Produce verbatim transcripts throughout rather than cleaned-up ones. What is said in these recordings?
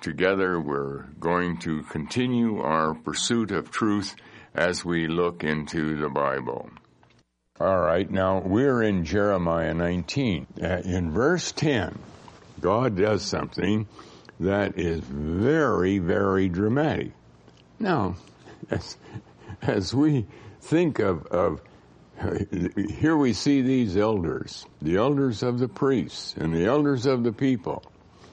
together we're going to continue our pursuit of truth as we look into the Bible. All right, now we're in Jeremiah nineteen. Uh, in verse ten, God does something that is very, very dramatic. Now, as, as we think of, of uh, here we see these elders, the elders of the priests and the elders of the people,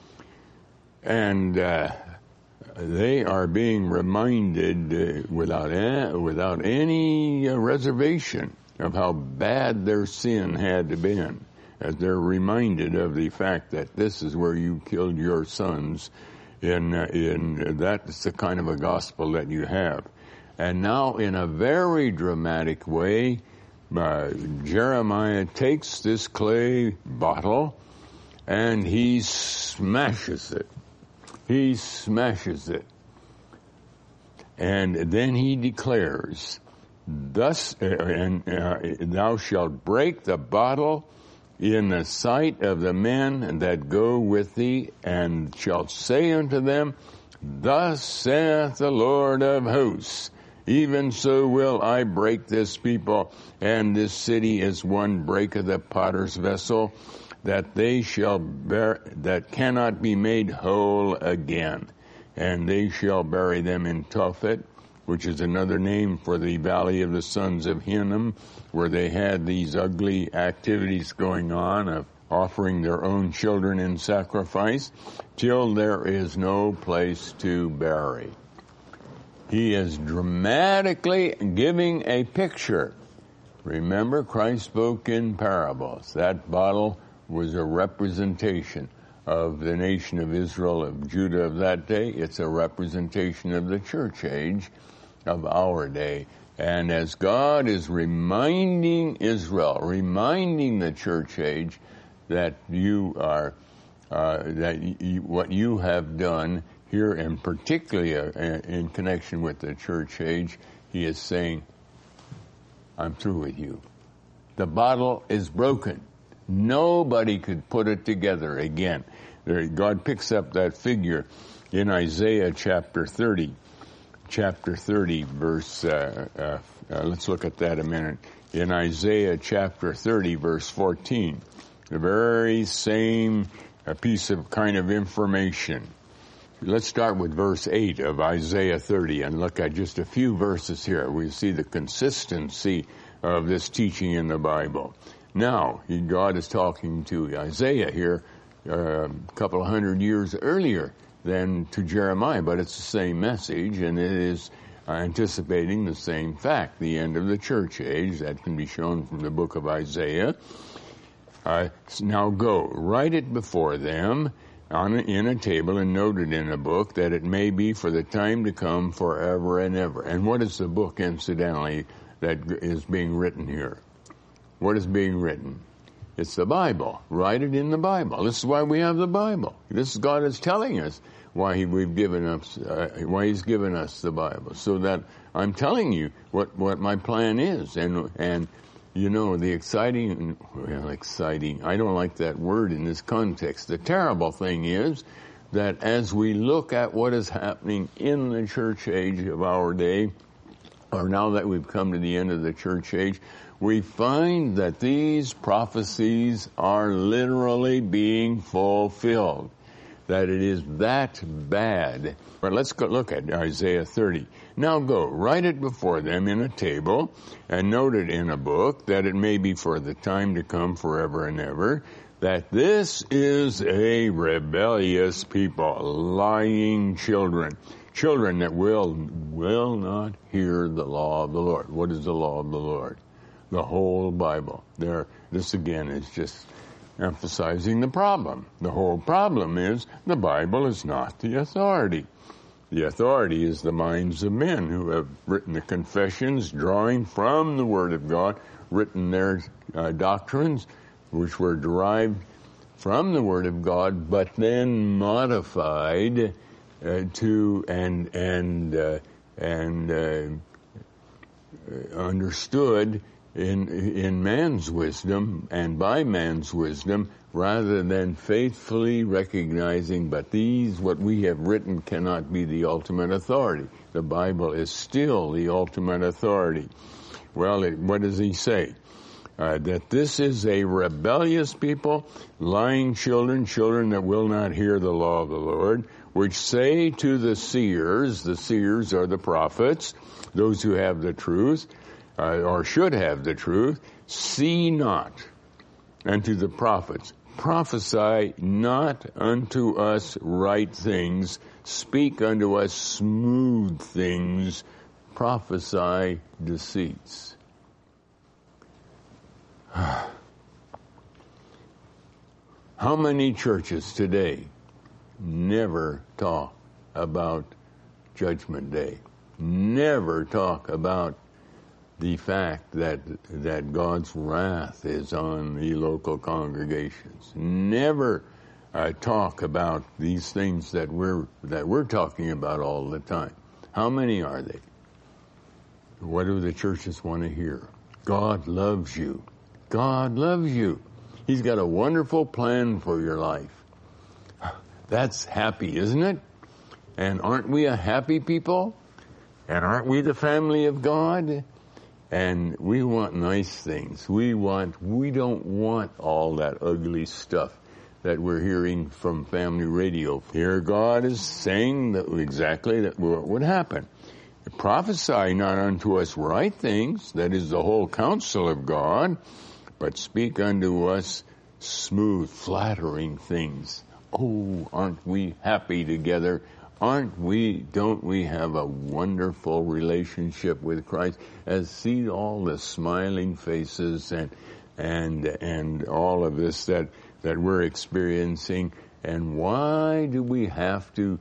and uh, they are being reminded uh, without a, without any uh, reservation of how bad their sin had to been, as they're reminded of the fact that this is where you killed your sons, in uh, in uh, that's the kind of a gospel that you have. And now, in a very dramatic way, uh, Jeremiah takes this clay bottle and he smashes it. He smashes it. And then he declares, Thus, uh, and uh, thou shalt break the bottle in the sight of the men that go with thee, and shalt say unto them, Thus saith the Lord of hosts, even so will I break this people and this city as one breaketh a potter's vessel, that they shall bear, that cannot be made whole again. And they shall bury them in Tophet, which is another name for the valley of the sons of Hinnom, where they had these ugly activities going on of offering their own children in sacrifice, till there is no place to bury. He is dramatically giving a picture. Remember, Christ spoke in parables. That bottle was a representation of the nation of Israel, of Judah of that day. It's a representation of the church age of our day. And as God is reminding Israel, reminding the church age that you are, uh, that you, what you have done here, and particularly uh, in connection with the church age, he is saying, I'm through with you. The bottle is broken. Nobody could put it together again. There, God picks up that figure in Isaiah chapter thirty. Chapter thirty, verse, uh, uh, uh, let's look at that a minute. In Isaiah chapter thirty, verse fourteen, the very same uh, piece of kind of information. Let's start with verse eight of Isaiah thirty and look at just a few verses here. We see the consistency of this teaching in the Bible. Now, God is talking to Isaiah here uh, a couple of hundred years earlier than to Jeremiah, but it's the same message, and it is anticipating the same fact, the end of the church age. That can be shown from the book of Isaiah. Uh, now go, write it before them on a, in a table and note it in a book, that it may be for the time to come forever and ever. And what is the book, incidentally, that is being written here? What is being written? It's the Bible. Write it in the Bible. This is why we have the Bible. This is God is telling us why he, we've given us, uh, why He's given us the Bible, so that I'm telling you what what my plan is, and and you know the exciting, well, exciting. I don't like that word in this context. The terrible thing is that as we look at what is happening in the church age of our day, or now that we've come to the end of the church age, we find that these prophecies are literally being fulfilled, that it is that bad. But let's go look at Isaiah thirty. Now go, write it before them in a table, and note it in a book, that it may be for the time to come forever and ever, that this is a rebellious people, lying children, children that will, will not hear the law of the Lord. What is the law of the Lord? The whole Bible. There, this again is just emphasizing the problem. The whole problem is the Bible is not the authority. The authority is the minds of men who have written the confessions, drawing from the Word of God, written their uh, doctrines, which were derived from the Word of God, but then modified uh, to and and uh, and uh, understood in in man's wisdom and by man's wisdom, rather than faithfully recognizing, but these, what we have written, cannot be the ultimate authority. The Bible is still the ultimate authority. Well, it, what does he say? Uh, that this is a rebellious people, lying children, children that will not hear the law of the Lord, which say to the seers, the seers are the prophets, those who have the truth, uh, or should have the truth, see not. And to the prophets, prophesy not unto us right things, speak unto us smooth things, prophesy deceits. How many churches today never talk about Judgment Day? Never talk about the fact that that God's wrath is on the local congregations. Never uh, talk about these things that we're that we're talking about all the time. How many are they? What do the churches want to hear? God loves you. God loves you. He's got a wonderful plan for your life. That's happy, isn't it? And aren't we a happy people? And aren't we the family of God? And we want nice things. We want, we don't want all that ugly stuff that we're hearing from family radio. Here God is saying that exactly that what would happen. Prophesy not unto us right things, that is the whole counsel of God, but speak unto us smooth, flattering things. Oh, aren't we happy together? Aren't we, don't we have a wonderful relationship with Christ? As see all the smiling faces and, and, and all of this that, that we're experiencing. And why do we have to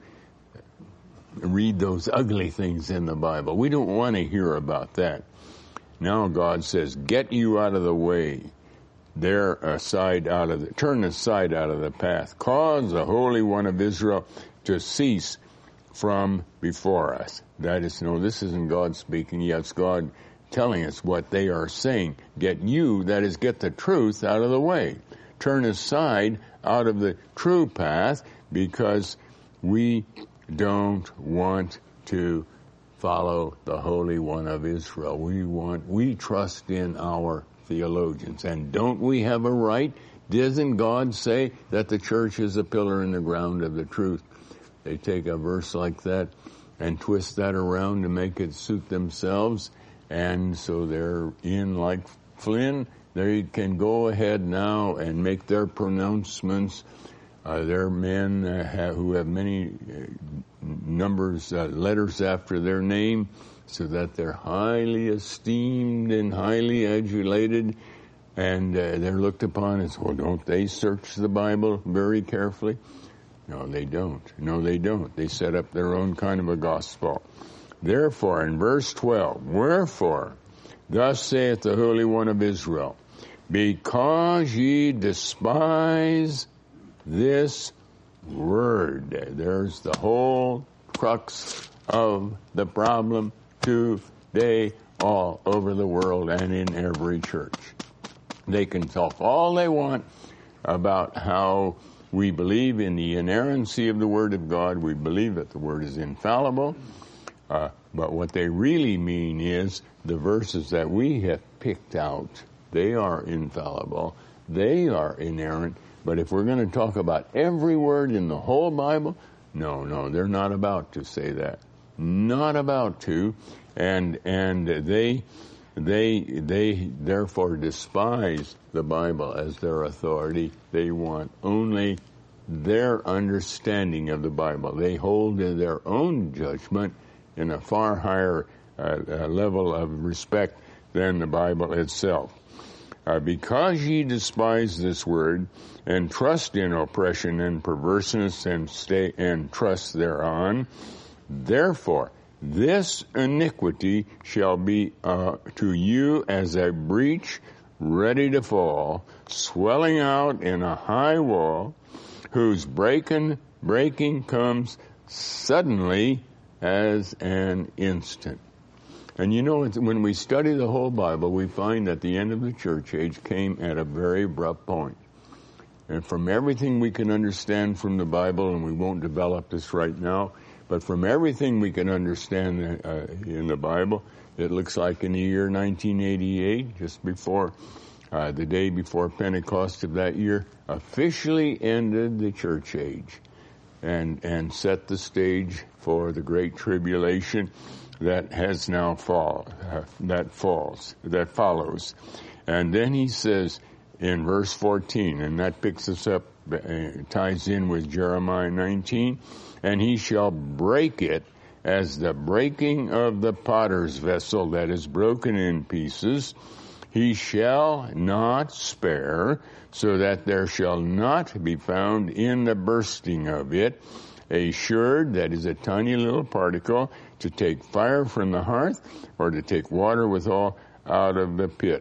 read those ugly things in the Bible? We don't want to hear about that. Now God says, get you out of the way. There aside out of the, turn aside out of the path. Cause the Holy One of Israel to cease from before us. That is, no, this isn't God speaking. Yes, it's God telling us what they are saying. Get you, that is, get the truth out of the way. Turn aside out of the true path, because we don't want to follow the Holy One of Israel. We want, we trust in our theologians. And don't we have a right? Doesn't God say that the church is a pillar in the ground of the truth? They take a verse like that and twist that around to make it suit themselves. And so they're in like Flynn. They can go ahead now and make their pronouncements. Uh, they're men uh, have, who have many uh, numbers, uh, letters after their name, so that they're highly esteemed and highly adulated, and uh, they're looked upon as, well, don't they search the Bible very carefully? No, they don't. No, they don't. They set up their own kind of a gospel. Therefore, in verse twelve, wherefore, thus saith the Holy One of Israel, because ye despise this word. There's the whole crux of the problem today all over the world and in every church. They can talk all they want about how we believe in the inerrancy of the Word of God. We believe that the Word is infallible. Uh, but what they really mean is the verses that we have picked out, they are infallible. They are inerrant. But if we're going to talk about every word in the whole Bible, no, no, they're not about to say that. Not about to. And, and they, they, they therefore despise the Bible as their authority. They want only their understanding of the Bible. They hold in their own judgment in a far higher uh, uh, level of respect than the Bible itself. Uh, because ye despise this word, and trust in oppression and perverseness, and stay and trust thereon, therefore this iniquity shall be uh, to you as a breach ready to fall, swelling out in a high wall, whose breaking breaking comes suddenly as an instant. And you know, it's, when we study the whole Bible, we find that the end of the church age came at a very abrupt point. And from everything we can understand from the Bible, and we won't develop this right now, but from everything we can understand uh, in the Bible, it looks like in the year nineteen eighty-eight, just before, uh, the day before Pentecost of that year, officially ended the church age and, and set the stage for the Great Tribulation that has now fall, uh, that falls, that follows. And then he says in verse fourteen, and that picks us up, uh, ties in with Jeremiah nineteen, and he shall break it as the breaking of the potter's vessel that is broken in pieces. He shall not spare, so that there shall not be found in the bursting of it a sherd, that is a tiny little particle, to take fire from the hearth, or to take water withal out of the pit.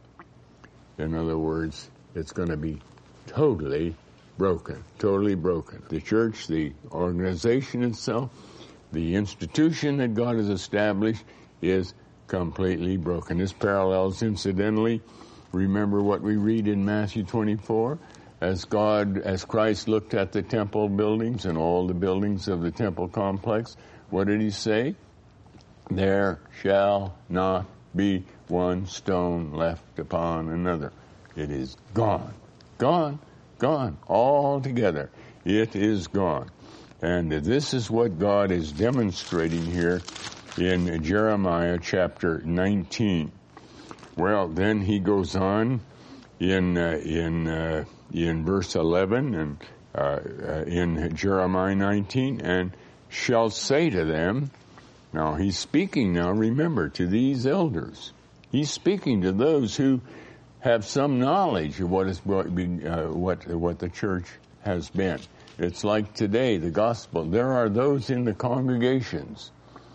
In other words, it's going to be totally broken, totally broken. The church, the organization itself, the institution that God has established is completely broken. This parallels, incidentally, remember what we read in Matthew twenty-four? As God, as Christ looked at the temple buildings and all the buildings of the temple complex, what did he say? There shall not be one stone left upon another. It is gone. Gone. Gone. Altogether. It is gone. And this is what God is demonstrating here in Jeremiah chapter nineteen. Well, then he goes on in uh, in uh, in verse eleven and uh, uh, in Jeremiah nineteen, and shall say to them. Now he's speaking now, remember, to these elders. He's speaking to those who have some knowledge of what is uh, what what the church has been. It's like today, the gospel. There are those in the congregations.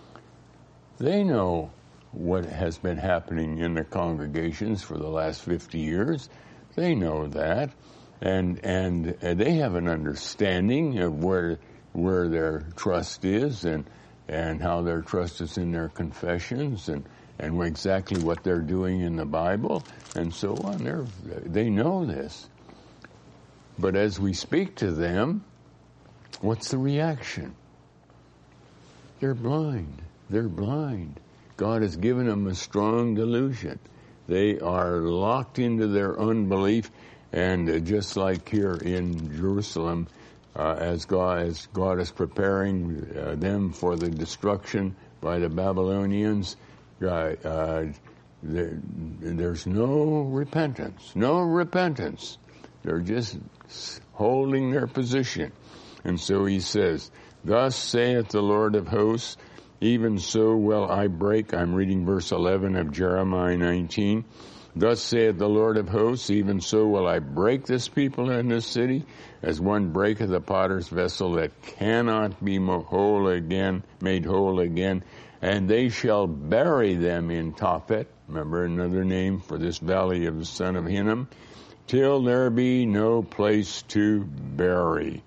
They know what has been happening in the congregations for the last fifty years. They know that, and and they have an understanding of where where their trust is, and and how their trust is in their confessions, and and exactly what they're doing in the Bible, and so on. They're, they know this. But as we speak to them, what's the reaction? They're blind. They're blind. God has given them a strong delusion. They are locked into their unbelief, and just like here in Jerusalem, uh, as God as God is preparing uh, them for the destruction by the Babylonians, uh, uh, there, there's no repentance. No repentance. They're just holding their position. And so he says, thus saith the Lord of hosts, even so will I break. I'm reading verse eleven of Jeremiah nineteen. Thus saith the Lord of hosts, even so will I break this people in this city, as one breaketh a potter's vessel that cannot be whole again, made whole again, and they shall bury them in Tophet. Remember, another name for this valley of the son of Hinnom, till there be no place to bury.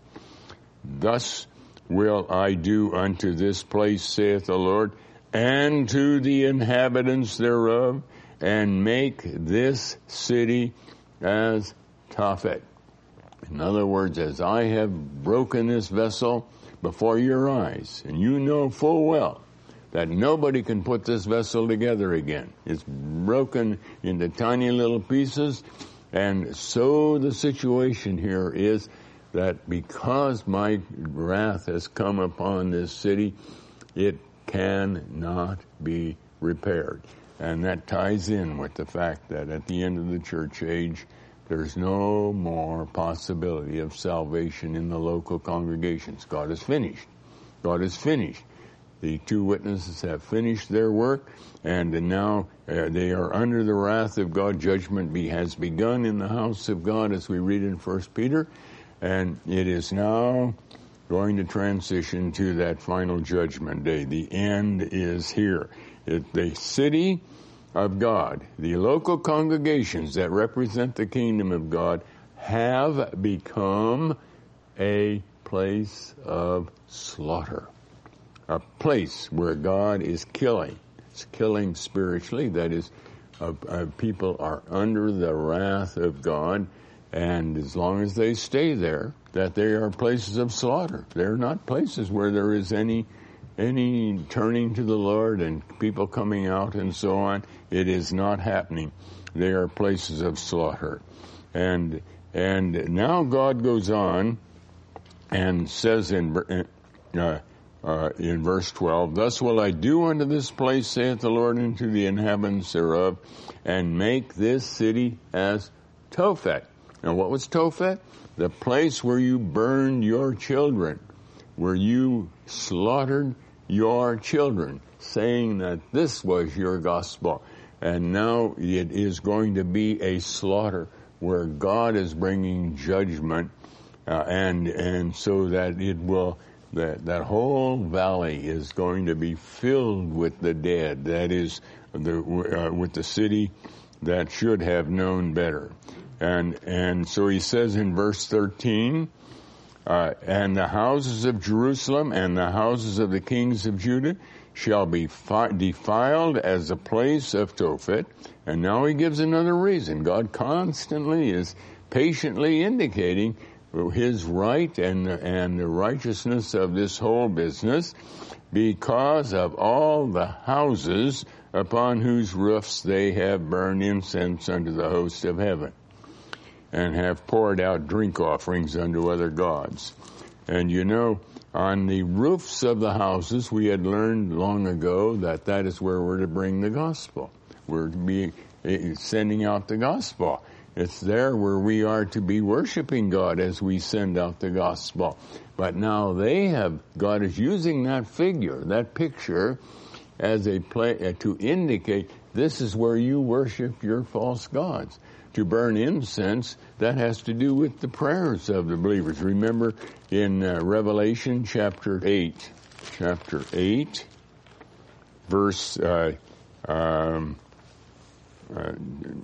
Thus will I do unto this place, saith the Lord, and to the inhabitants thereof, and make this city as Tophet. In other words, as I have broken this vessel before your eyes, and you know full well that nobody can put this vessel together again. It's broken into tiny little pieces, and so the situation here is that because my wrath has come upon this city, it cannot be repaired. And that ties in with the fact that at the end of the church age, there's no more possibility of salvation in the local congregations. God is finished. God is finished. The two witnesses have finished their work, and now uh, they are under the wrath of God. Judgment be, has begun in the house of God, as we read in First Peter. And it is now going to transition to that final judgment day. The end is here. It, the city of God, the local congregations that represent the kingdom of God, have become a place of slaughter. A place where God is killing It's killing spiritually. That is, uh, uh, people are under the wrath of God, and as long as they stay there, that they are places of slaughter. They're not places where there is any any turning to the Lord and people coming out and so on. It is not happening. They are places of slaughter. And and now God goes on and says in uh, uh, in verse twelve, "Thus will I do unto this place, saith the Lord, unto the inhabitants thereof, and make this city as Tophet." Now what was Tophet? The place where you burned your children, where you slaughtered your children, saying that this was your gospel. And now it is going to be a slaughter where God is bringing judgment, uh, and and so that it will, that that whole valley is going to be filled with the dead. That is, the uh, with the city that should have known better. And and so he says in verse thirteen, uh, "And the houses of Jerusalem and the houses of the kings of Judah shall be fi- defiled as a place of Tophet." And now he gives another reason. God constantly is patiently indicating his right and and the righteousness of this whole business, because of all the houses upon whose roofs they have burned incense unto the host of heaven, and have poured out drink offerings unto other gods. And you know, on the roofs of the houses, we had learned long ago that that is where we're to bring the gospel. We're to be sending out the gospel. It's there where we are to be worshiping God as we send out the gospel. But now they have, God is using that figure, that picture, as a play, to indicate this is where you worship your false gods. To burn incense, that has to do with the prayers of the believers. Remember in uh, Revelation chapter eight, chapter eight, verse uh, um, uh,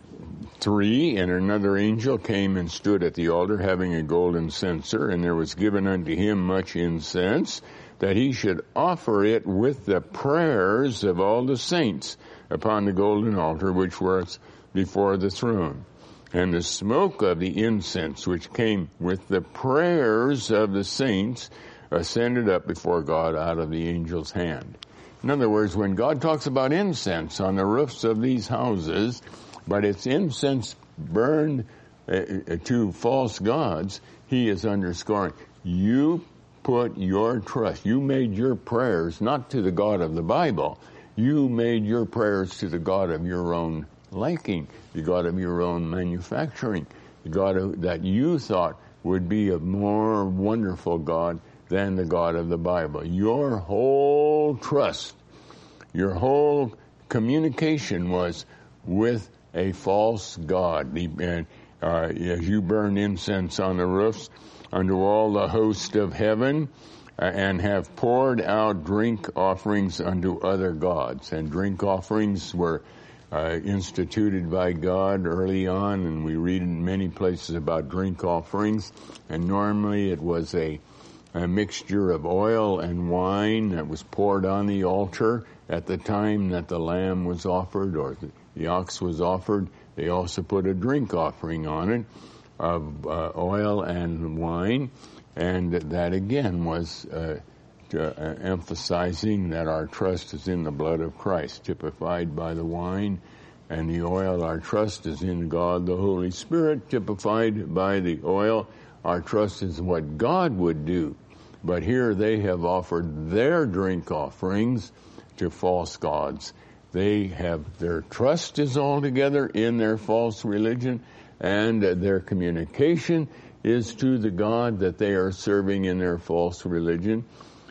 three, "And another angel came and stood at the altar, having a golden censer, and there was given unto him much incense, that he should offer it with the prayers of all the saints upon the golden altar which was before the throne. And the smoke of the incense which came with the prayers of the saints ascended up before God out of the angel's hand." In other words, when God talks about incense on the roofs of these houses, but it's incense burned uh, to false gods, he is underscoring, you put your trust, you made your prayers not to the God of the Bible, you made your prayers to the God of your own liking, the God of your own manufacturing, the God of, that you thought would be a more wonderful God than the God of the Bible. Your whole trust, your whole communication was with a false God. And uh, as you burn incense on the roofs unto all the host of heaven, uh, and have poured out drink offerings unto other gods. And drink offerings were Uh, instituted by God early on, and we read in many places about drink offerings, and normally it was a, a mixture of oil and wine that was poured on the altar at the time that the lamb was offered or the, the ox was offered. They also put a drink offering on it of uh, oil and wine, and that again was uh, to, uh, emphasizing that our trust is in the blood of Christ, typified by the wine and the oil. Our trust is in God, the Holy Spirit, typified by the oil. Our trust is what God would do. But here they have offered their drink offerings to false gods. They have, their trust is altogether in their false religion, and their communication is to the God that they are serving in their false religion.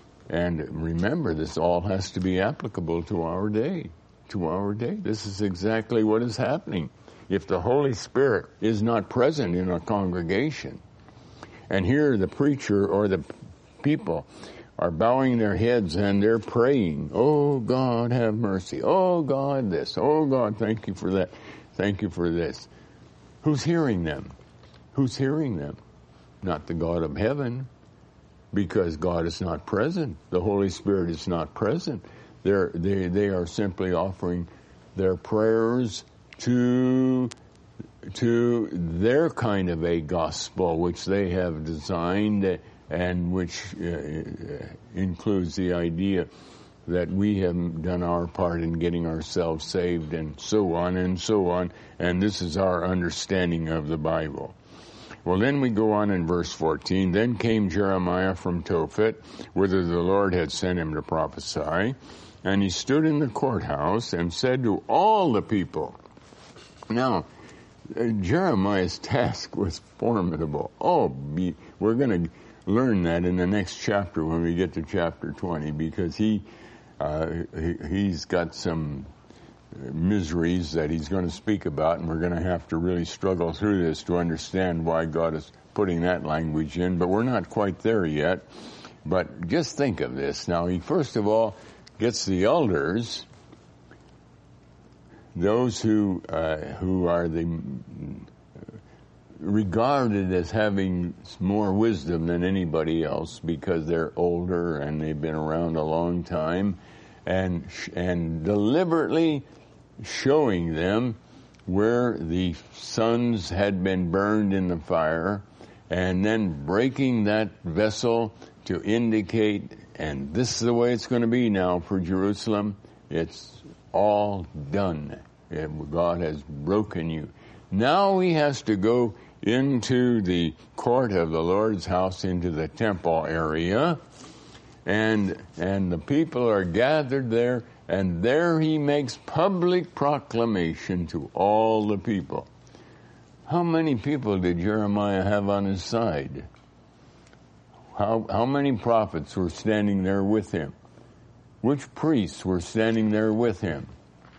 And remember, this all has to be applicable to our day, to our day. This is exactly what is happening. If the Holy Spirit is not present in a congregation, and here the preacher or the people are bowing their heads and they're praying, "Oh God, have mercy. Oh God, this. Oh God, thank you for that. Thank you for this." Who's hearing them? Who's hearing them? Not the God of heaven, because God is not present. The Holy Spirit is not present. They're, they they are simply offering their prayers to to their kind of a gospel, which they have designed and which uh, includes the idea that we have done our part in getting ourselves saved and so on and so on, and this is our understanding of the Bible. Well, then we go on in verse fourteen. Then came Jeremiah from Tophet, whither the Lord had sent him to prophesy, and he stood in the courthouse and said to all the people. Now, uh, Jeremiah's task was formidable. Oh, be, we're going to learn that in the next chapter when we get to chapter twenty, because he, uh, he he's got some miseries that he's going to speak about, and we're going to have to really struggle through this to understand why God is putting that language in, but we're not quite there yet. But just think of this. Now, he first of all gets the elders, those who uh, who are the regarded as having more wisdom than anybody else because they're older and they've been around a long time, and and deliberately showing them where the sons had been burned in the fire, and then breaking that vessel to indicate, and this is the way it's going to be now for Jerusalem. It's all done. God has broken you. Now he has to go into the court of the Lord's house, into the temple area, and and the people are gathered there, and there he makes public proclamation to all the people. How many people did Jeremiah have on his side? How how many prophets were standing there with him? Which priests were standing there with him?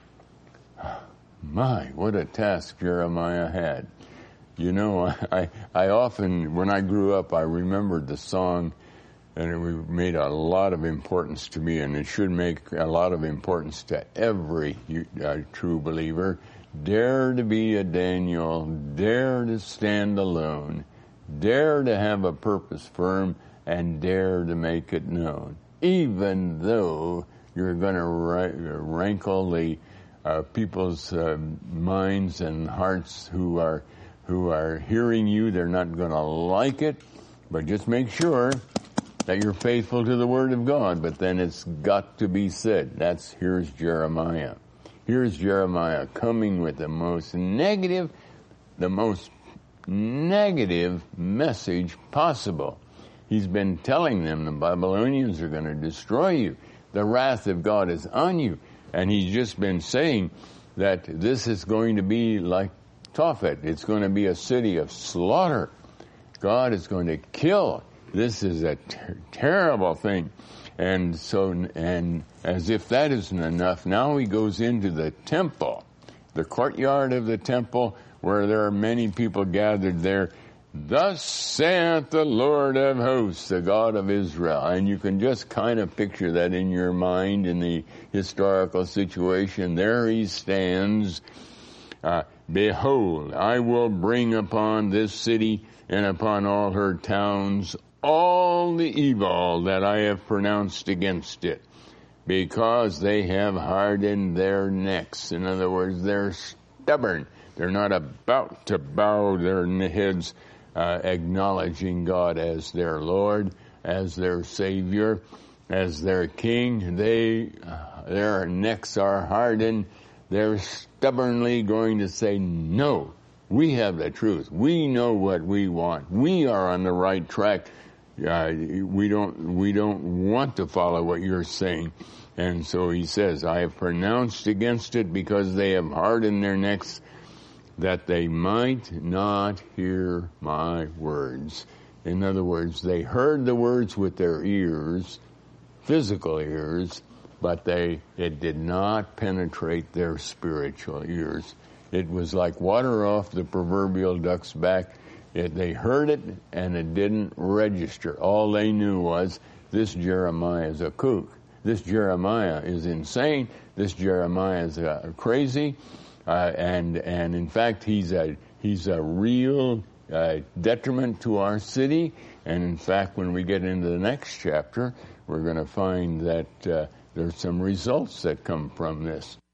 My, what a task Jeremiah had. You know, I, I often, when I grew up, I remembered the song, and it made a lot of importance to me, and it should make a lot of importance to every uh, true believer. Dare to be a Daniel, dare to stand alone, dare to have a purpose firm, and dare to make it known. Even though you're going to rankle the uh, people's uh, minds and hearts who are who are hearing you, they're not going to like it, but just make sure that you're faithful to the Word of God. But then it's got to be said. That's, here's Jeremiah. Here's Jeremiah coming with the most negative, the most negative message possible. He's been telling them the Babylonians are going to destroy you. The wrath of God is on you. And he's just been saying that this is going to be like Tophet. It's going to be a city of slaughter. God is going to kill. This is a ter- terrible thing. And so, and as if that isn't enough, now he goes into the temple, the courtyard of the temple, where there are many people gathered there. Thus saith the Lord of hosts, the God of Israel. And you can just kind of picture that in your mind in the historical situation. There he stands. Uh, Behold, I will bring upon this city and upon all her towns all the evil that I have pronounced against it, because they have hardened their necks. In other words, they're stubborn. They're not about to bow their heads, uh, acknowledging God as their Lord, as their Savior, as their King. They, uh, their necks are hardened. They're stubbornly going to say, no, we have the truth. We know what we want. We are on the right track. Uh, we don't, we don't want to follow what you're saying. And so he says, I have pronounced against it because they have hardened their necks, that they might not hear my words. In other words, they heard the words with their ears, physical ears, but they, it did not penetrate their spiritual ears. It was like water off the proverbial duck's back. It, they heard it, and it didn't register. All they knew was, this Jeremiah is a kook. This Jeremiah is insane. This Jeremiah is uh, crazy. Uh, and, and in fact, he's a, he's a real uh, detriment to our city. And in fact, when we get into the next chapter, we're going to find that uh, there's some results that come from this.